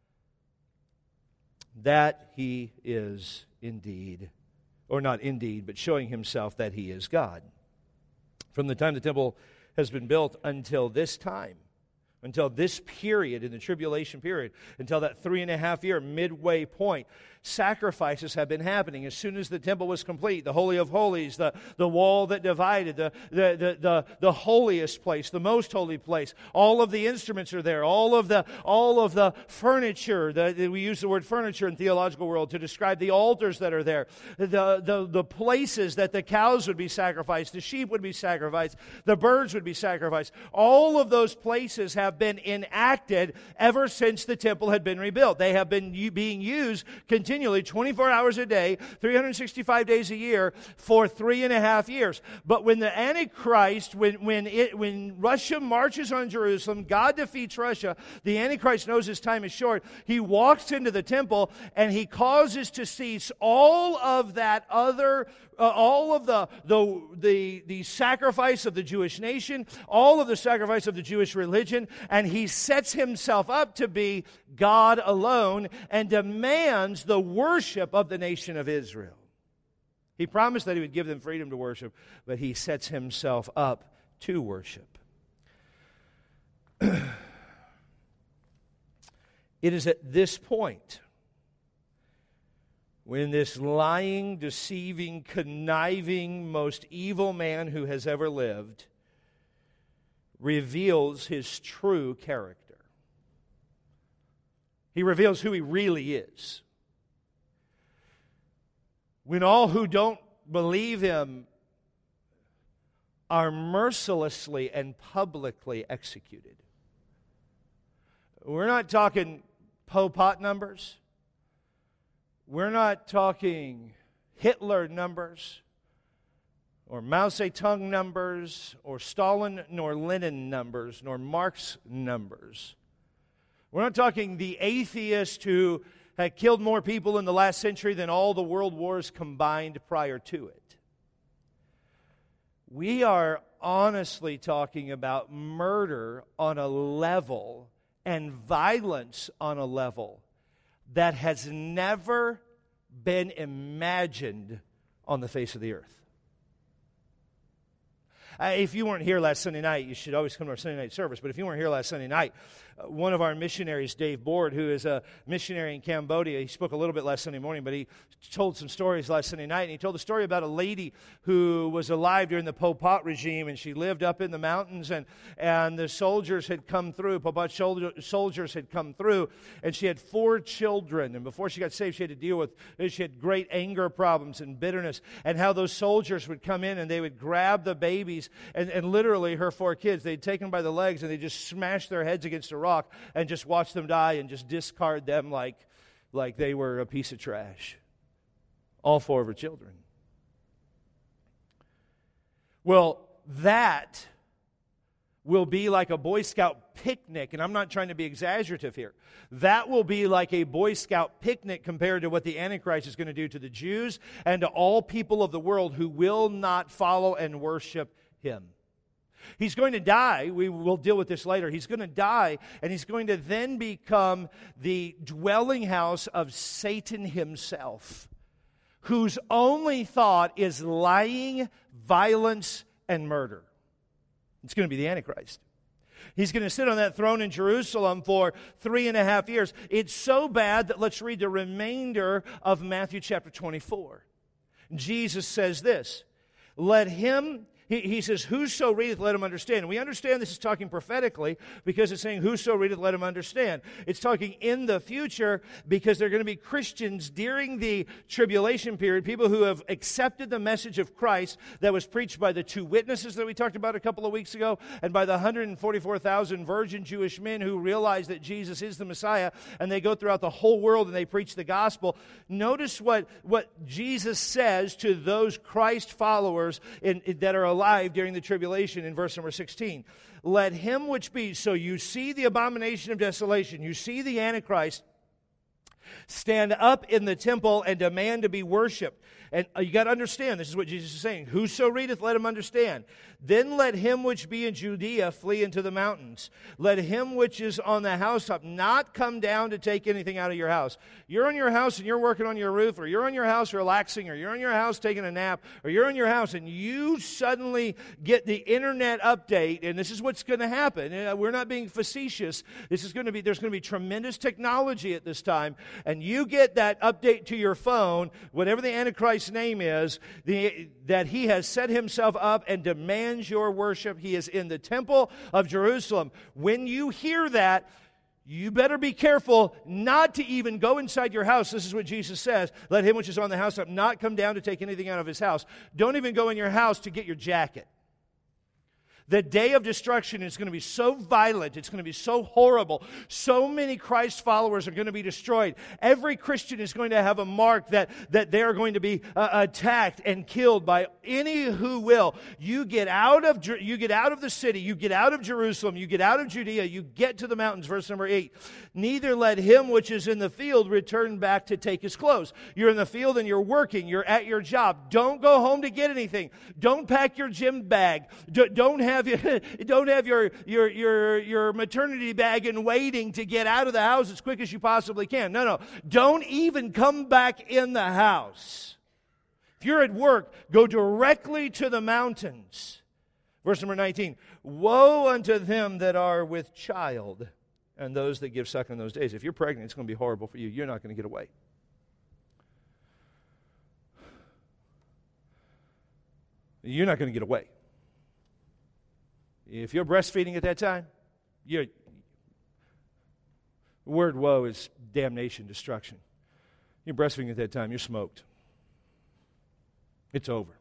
Speaker 1: that he is indeed, or not indeed, but showing himself that he is God. From the time the temple has been built until this time, until this period in the tribulation period, until that 3.5-year midway point, sacrifices have been happening. As soon as the temple was complete, the Holy of Holies, the wall that divided, the holiest place, the most holy place, all of the instruments are there, all of the furniture, we use the word furniture in theological world to describe the altars that are there, the places that the cows would be sacrificed, the sheep would be sacrificed, the birds would be sacrificed. All of those places have been enacted ever since the temple had been rebuilt. They have been being used continually 24 hours a day, 365 days a year for 3.5 years. But when the Antichrist, when Russia marches on Jerusalem, God defeats Russia, the Antichrist knows his time is short. He walks into the temple and he causes to cease all of that other, all of the sacrifice of the Jewish nation, all of the sacrifice of the Jewish religion, and he sets himself up to be God alone and demands the worship of the nation of Israel. He promised that he would give them freedom to worship, but he sets himself up to worship. It is at this point when this lying, deceiving, conniving, most evil man who has ever lived reveals his true character. He reveals who he really is. When all who don't believe him are mercilessly and publicly executed. We're not talking Pol Pot numbers. We're not talking Hitler numbers, or Mao Zedong numbers, or Stalin nor Lenin numbers, nor Marx numbers. We're not talking the atheist who had killed more people in the last century than all the world wars combined prior to it. We are honestly talking about murder on a level and violence on a level that has never been imagined on the face of the earth. If you weren't here last Sunday night, you should always come to our Sunday night service. But if you weren't here last Sunday night, one of our missionaries, Dave Board, who is a missionary in Cambodia, he spoke a little bit last Sunday morning, but he told some stories last Sunday night. And he told a story about a lady who was alive during the Pol Pot regime, and she lived up in the mountains, and the soldiers had come through, Pol Pot soldiers had come through, and she had 4 children. And before she got saved, she had to deal with, she had great anger problems and bitterness, and how those soldiers would come in and they would grab the babies, and literally her 4 kids, they'd take them by the legs and they just smash their heads against a rock and just watch them die and just discard them like they were a piece of trash. All 4 of her children. Well, that will be like a Boy Scout picnic, and I'm not trying to be exaggerative here. That will be like a Boy Scout picnic compared to what the Antichrist is going to do to the Jews and to all people of the world who will not follow and worship him. He's going to die. We will deal with this later. He's going to die, and he's going to then become the dwelling house of Satan himself, whose only thought is lying, violence, and murder. It's going to be the Antichrist. He's going to sit on that throne in Jerusalem for 3.5 years. It's so bad that let's read the remainder of Matthew chapter 24. Jesus says this, let him... He says, whoso readeth, let him understand. And we understand this is talking prophetically because it's saying, whoso readeth, let him understand. It's talking in the future because they're going to be Christians during the tribulation period, people who have accepted the message of Christ that was preached by the 2 witnesses that we talked about a couple of weeks ago and by the 144,000 virgin Jewish men who realize that Jesus is the Messiah, and they go throughout the whole world and they preach the gospel. Notice what Jesus says to those Christ followers that are alive during the tribulation in verse number 16. Let him which be, so you see the abomination of desolation, you see the Antichrist stand up in the temple and demand to be worshipped. And you got to understand, this is what Jesus is saying. Whoso readeth, let him understand. Then let him which be in Judea flee into the mountains. Let him which is on the housetop not come down to take anything out of your house. You're in your house and you're working on your roof, or you're in your house relaxing, or you're in your house taking a nap, or you're in your house and you suddenly get the internet update, and this is what's going to happen. We're not being facetious. There's going to be tremendous technology at this time, and you get that update to your phone, whatever the Antichrist's name is, that he has set himself up and demands your worship. He is in the temple of Jerusalem. When you hear that, you better be careful not to even go inside your house. This is what Jesus says. Let him which is on the housetop not come down to take anything out of his house. Don't even go in your house to get your jacket. The day of destruction is going to be so violent. It's going to be so horrible. So many Christ followers are going to be destroyed. Every Christian is going to have a mark that they are going to be attacked and killed by any who will. You get out of the city. You get out of Jerusalem. You get out of Judea. You get to the mountains. Verse number 8. Neither let him which is in the field return back to take his clothes. You're in the field and you're working. You're at your job. Don't go home to get anything. Don't pack your gym bag. Don't have your maternity bag in waiting to get out of the house as quick as you possibly can. No. Don't even come back in the house. If you're at work, go directly to the mountains. Verse number 19. Woe unto them that are with child and those that give suck in those days. If you're pregnant, it's going to be horrible for you. You're not going to get away. You're not going to get away. If you're breastfeeding at that time, the word woe is damnation, destruction. You're breastfeeding at that time, you're smoked. It's over.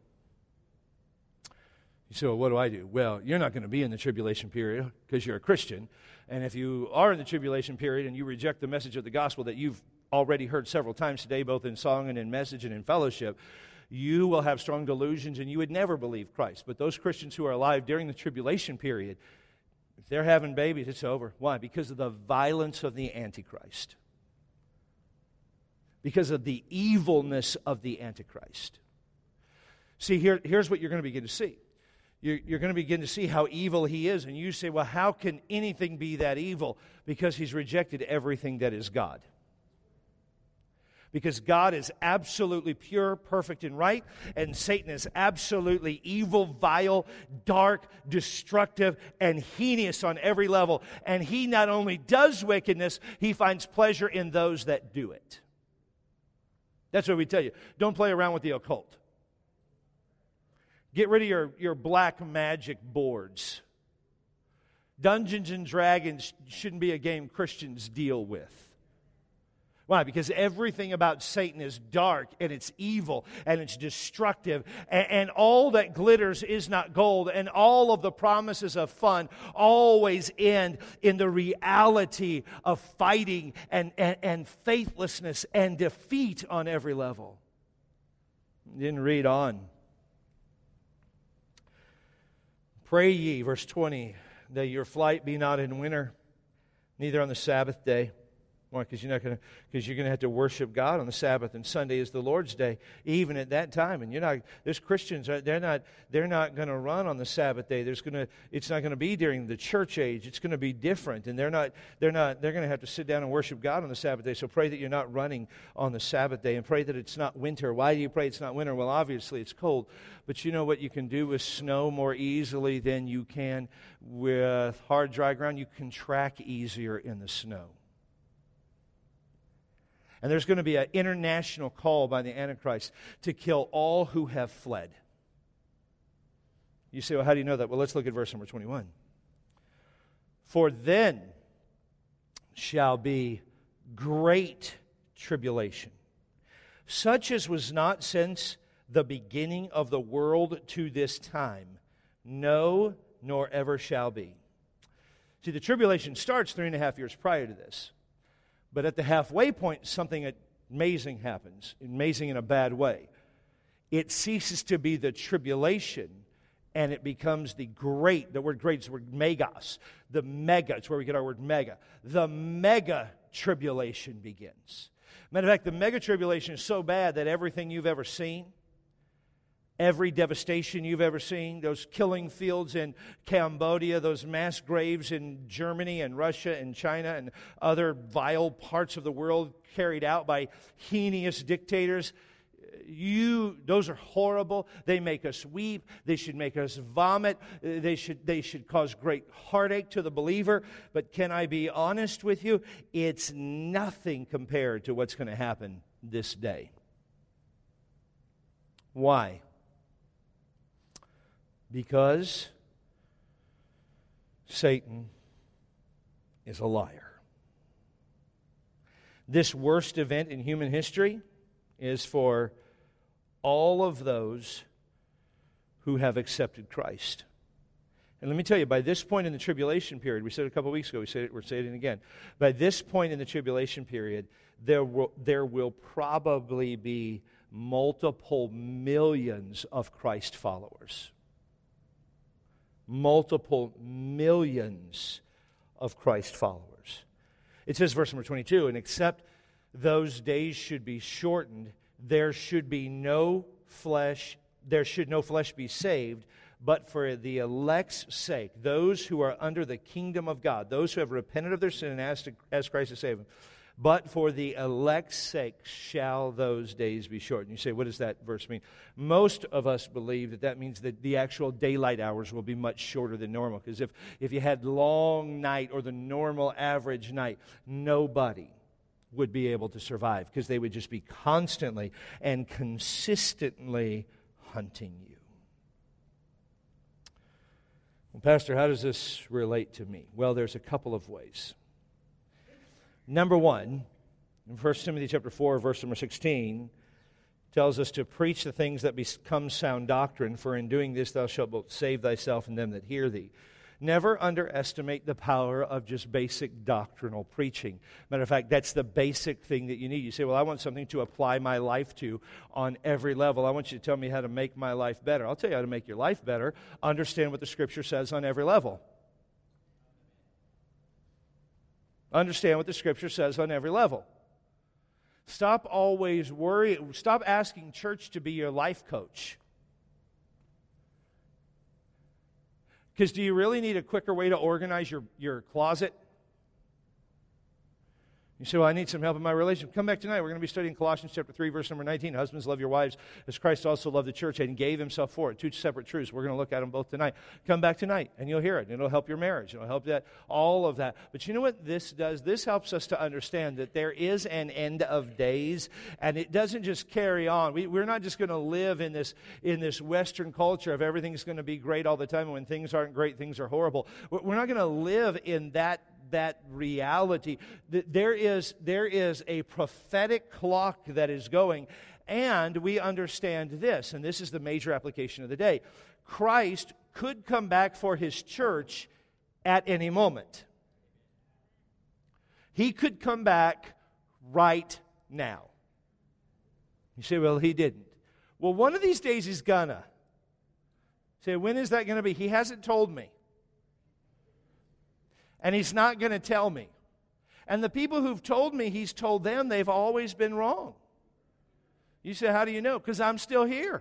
Speaker 1: You say, well, what do I do? Well, you're not going to be in the tribulation period because you're a Christian. And if you are in the tribulation period and you reject the message of the gospel that you've already heard several times today, both in song and in message and in fellowship, you will have strong delusions and you would never believe Christ. But those Christians who are alive during the tribulation period, if they're having babies, it's over. Why? Because of the violence of the Antichrist. Because of the evilness of the Antichrist. See, here's what you're going to begin to see. you're going to begin to see how evil he is. And you say, well, how can anything be that evil? Because he's rejected everything that is God. Because God is absolutely pure, perfect, and right, and Satan is absolutely evil, vile, dark, destructive, and heinous on every level. And he not only does wickedness, he finds pleasure in those that do it. That's what we tell you. Don't play around with the occult. Get rid of your black magic boards. Dungeons and Dragons shouldn't be a game Christians deal with. Why? Because everything about Satan is dark, and it's evil, and it's destructive, and all that glitters is not gold, and all of the promises of fun always end in the reality of fighting and faithlessness and defeat on every level. Didn't read on. Pray ye, verse 20, that your flight be not in winter, neither on the Sabbath day. Why? Because you're going to have to worship God on the Sabbath, and Sunday is the Lord's day, even at that time. And there's Christians, they're not going to run on the Sabbath day. It's not going to be during the church age. It's going to be different, and they're going to have to sit down and worship God on the Sabbath day. So pray that you're not running on the Sabbath day, and pray that it's not winter. Why do you pray it's not winter? Well, obviously it's cold, but you know what you can do with snow more easily than you can with hard, dry ground? You can track easier in the snow. And there's going to be an international call by the Antichrist to kill all who have fled. You say, well, how do you know that? Well, let's look at verse number 21. For then shall be great tribulation, such as was not since the beginning of the world to this time, no, nor ever shall be. See, the tribulation starts 3.5 years prior to this. But at the halfway point, something amazing happens, amazing in a bad way. It ceases to be the tribulation, and it becomes the great, the word great is the word megas, the mega, it's where we get our word mega. The mega tribulation begins. Matter of fact, the mega tribulation is so bad that everything you've ever seen, every devastation you've ever seen, those killing fields in Cambodia, those mass graves in Germany and Russia and China and other vile parts of the world carried out by heinous dictators, those are horrible. They make us weep. They should make us vomit. They should cause great heartache to the believer. But can I be honest with you? It's nothing compared to what's going to happen this day. Why? Because Satan is a liar. This worst event in human history is for all of those who have accepted Christ. And let me tell you, by this point in the tribulation period, we said it a couple of weeks ago, we're saying it again. By this point in the tribulation period, there will probably be multiple millions of Christ followers. Multiple millions of Christ followers. It says, verse number 22, and except those days should be shortened, there should no flesh be saved, but for the elect's sake, those who are under the kingdom of God, those who have repented of their sin and asked Christ to save them, but for the elect's sake shall those days be shortened. You say, what does that verse mean? Most of us believe that means that the actual daylight hours will be much shorter than normal. Because if you had long night or the normal average night, nobody would be able to survive because they would just be constantly and consistently hunting you. Well, Pastor, how does this relate to me? Well, there's a couple of ways. Number one, in 1 Timothy chapter 4, verse number 16, tells us to preach the things that become sound doctrine, for in doing this thou shalt both save thyself and them that hear thee. Never underestimate the power of just basic doctrinal preaching. Matter of fact, that's the basic thing that you need. You say, well, I want something to apply my life to on every level. I want you to tell me how to make my life better. I'll tell you how to make your life better. Understand what the Scripture says on every level. Understand what the Scripture says on every level. Stop always worrying. Stop asking church to be your life coach. Because do you really need a quicker way to organize your closet? You say, well, I need some help in my relationship. Come back tonight. We're going to be studying Colossians chapter 3, verse number 19. Husbands, love your wives as Christ also loved the church and gave himself for it. Two separate truths. We're going to look at them both tonight. Come back tonight, and you'll hear it. It'll help your marriage. It'll help that, all of that. But you know what this does? This helps us to understand that there is an end of days, and it doesn't just carry on. We're not just going to live in this Western culture of everything's going to be great all the time, and when things aren't great, things are horrible. We're not going to live in that reality. There is a prophetic clock that is going, and we understand this, and this is the major application of the day. Christ could come back for his church at any moment. He could come back right now. You say, well, he didn't. Well, one of these days he's gonna. Say, when is that going to be? He hasn't told me. And he's not going to tell me. And the people who've told me he's told them, they've always been wrong. You say, how do you know? Because I'm still here.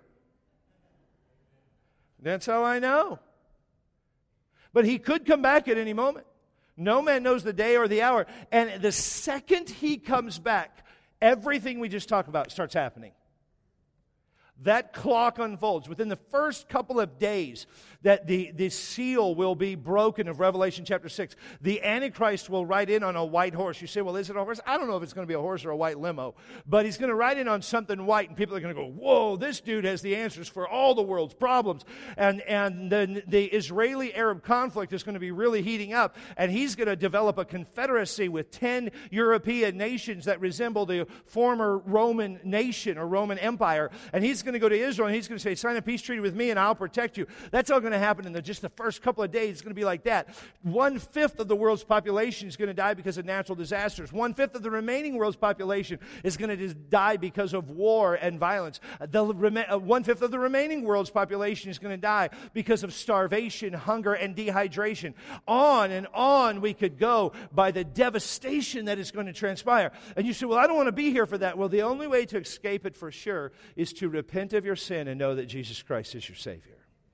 Speaker 1: That's how I know. But he could come back at any moment. No man knows the day or the hour. And the second he comes back, everything we just talked about starts happening. That clock unfolds. Within the first couple of days that the seal will be broken of Revelation chapter 6, the Antichrist will ride in on a white horse. You say, well, is it a horse? I don't know if it's going to be a horse or a white limo, but he's going to ride in on something white, and people are going to go, whoa, this dude has the answers for all the world's problems. And the Israeli-Arab conflict is going to be really heating up, and he's going to develop a confederacy with 10 European nations that resemble the former Roman nation or Roman Empire, and he's going to go to Israel, and he's going to say, sign a peace treaty with me, and I'll protect you. That's all going to happen in just the first couple of days. It's going to be like that. 1/5 of the world's population is going to die because of natural disasters. 1/5 of the remaining world's population is going to die because of war and violence. 1/5 of the remaining world's population is going to die because of starvation, hunger, and dehydration. On and on we could go by the devastation that is going to transpire. And you say, well, I don't want to be here for that. Well, the only way to escape it for sure is to repent of your sin and know that Jesus Christ is your Savior.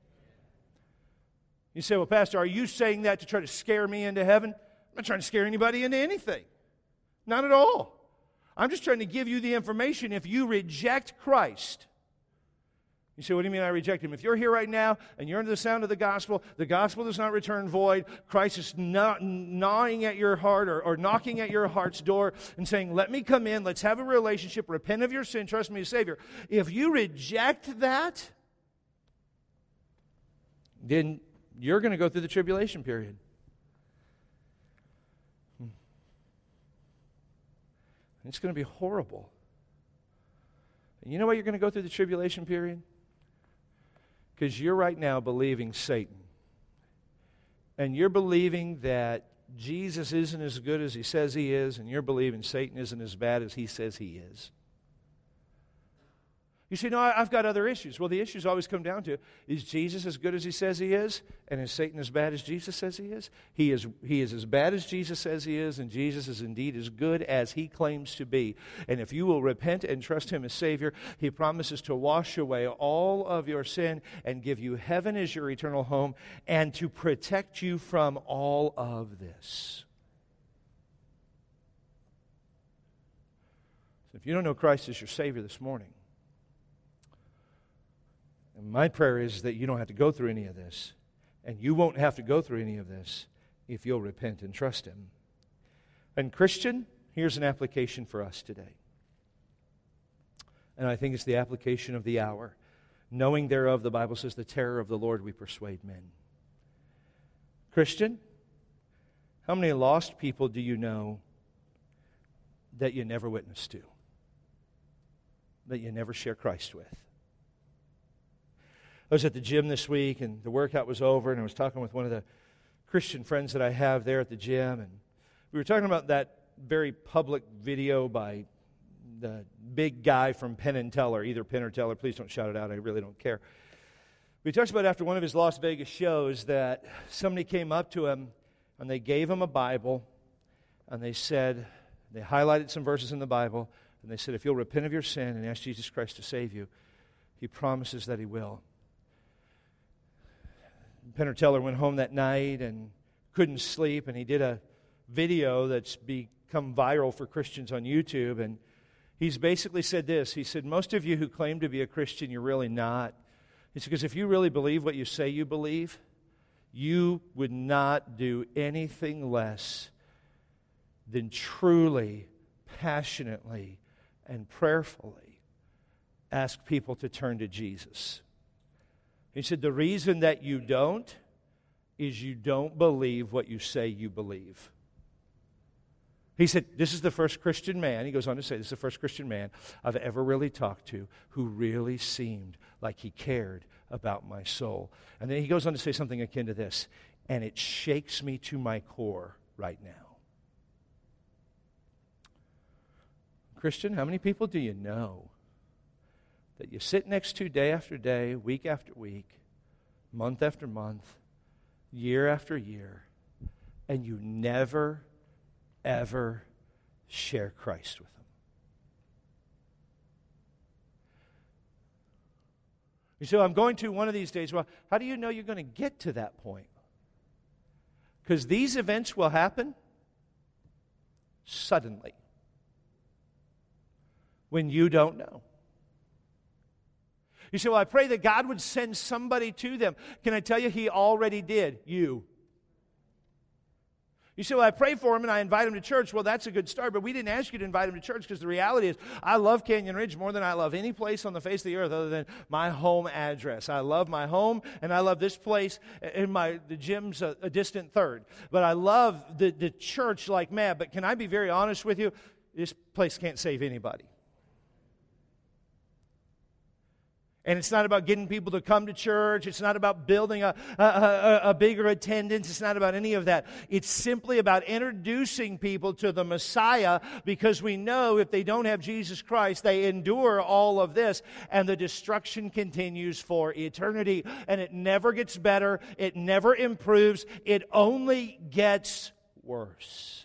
Speaker 1: You say, well, Pastor, are you saying that to try to scare me into heaven? I'm not trying to scare anybody into anything. Not at all. I'm just trying to give you the information. If you reject Christ, you say, what do you mean I reject him? If you're here right now and you're under the sound of the gospel does not return void. Christ is not gnawing at your heart or knocking at your heart's door and saying, let me come in, let's have a relationship, repent of your sin, trust me as Savior. If you reject that, then you're going to go through the tribulation period. It's going to be horrible. And you know why you're going to go through the tribulation period? Because you're right now believing Satan. And you're believing that Jesus isn't as good as he says he is, and you're believing Satan isn't as bad as he says he is. You say, no, I've got other issues. Well, the issues always come down to, is Jesus as good as he says he is? And is Satan as bad as Jesus says he is? He is as bad as Jesus says he is, and Jesus is indeed as good as he claims to be. And if you will repent and trust him as Savior, he promises to wash away all of your sin and give you heaven as your eternal home and to protect you from all of this. So if you don't know Christ as your Savior this morning, and my prayer is that you don't have to go through any of this. And you won't have to go through any of this if you'll repent and trust him. And Christian, here's an application for us today. And I think it's the application of the hour. Knowing thereof, the Bible says, the terror of the Lord we persuade men. Christian, how many lost people do you know that you never witnessed to? That you never share Christ with? I was at the gym this week, and the workout was over, and I was talking with one of the Christian friends that I have there at the gym, and we were talking about that very public video by the big guy from Penn and Teller, either Penn or Teller. Please don't shout it out. I really don't care. But he talks about after one of his Las Vegas shows that somebody came up to him, and they gave him a Bible, and they said, they highlighted some verses in the Bible, and they said, if you'll repent of your sin and ask Jesus Christ to save you, he promises that he will. Penn Teller went home that night and couldn't sleep, and he did a video that's become viral for Christians on YouTube, and he's basically said this. He said, most of you who claim to be a Christian, you're really not. He said, because if you really believe what you say you believe, you would not do anything less than truly, passionately, and prayerfully ask people to turn to Jesus. He said, the reason that you don't is you don't believe what you say you believe. He said, this is the first Christian man, he goes on to say, this is the first Christian man I've ever really talked to who really seemed like he cared about my soul. And then he goes on to say something akin to this, and it shakes me to my core right now. Christian, how many people do you know that you sit next to day after day, week after week, month after month, year after year, and you never, ever share Christ with them? You say, I'm going to one of these days. Well, how do you know you're going to get to that point? Because these events will happen suddenly when you don't know. You say, well, I pray that God would send somebody to them. Can I tell you, He already did? You. You say, well, I pray for him and I invite him to church. Well, that's a good start, but we didn't ask you to invite him to church because the reality is I love Canyon Ridge more than I love any place on the face of the earth other than my home address. I love my home and I love this place, and the gym's a distant third. But I love the church like mad. But can I be very honest with you? This place can't save anybody. And it's not about getting people to come to church. It's not about building a bigger attendance. It's not about any of that. It's simply about introducing people to the Messiah, because we know if they don't have Jesus Christ, they endure all of this, and the destruction continues for eternity. And it never gets better. It never improves. It only gets worse.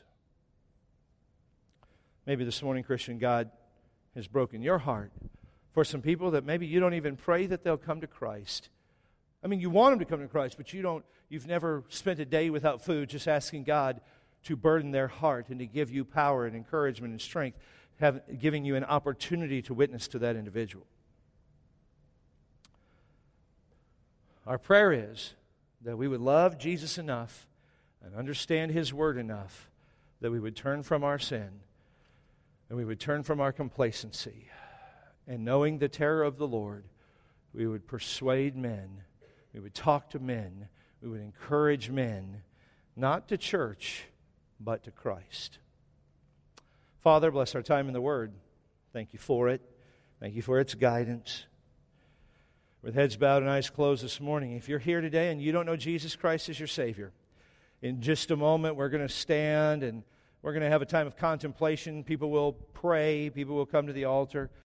Speaker 1: Maybe this morning, Christian, God has broken your heart for some people that maybe you don't even pray that they'll come to Christ. I mean, you want them to come to Christ, but you've never spent a day without food just asking God to burden their heart and to give you power and encouragement and strength, giving you an opportunity to witness to that individual. Our prayer is that we would love Jesus enough and understand His Word enough that we would turn from our sin and we would turn from our complacency. And knowing the terror of the Lord, we would persuade men, we would talk to men, we would encourage men, not to church, but to Christ. Father, bless our time in the Word. Thank you for it. Thank you for its guidance. With heads bowed and eyes closed this morning, if you're here today and you don't know Jesus Christ as your Savior, in just a moment we're going to stand and we're going to have a time of contemplation. People will pray. People will come to the altar.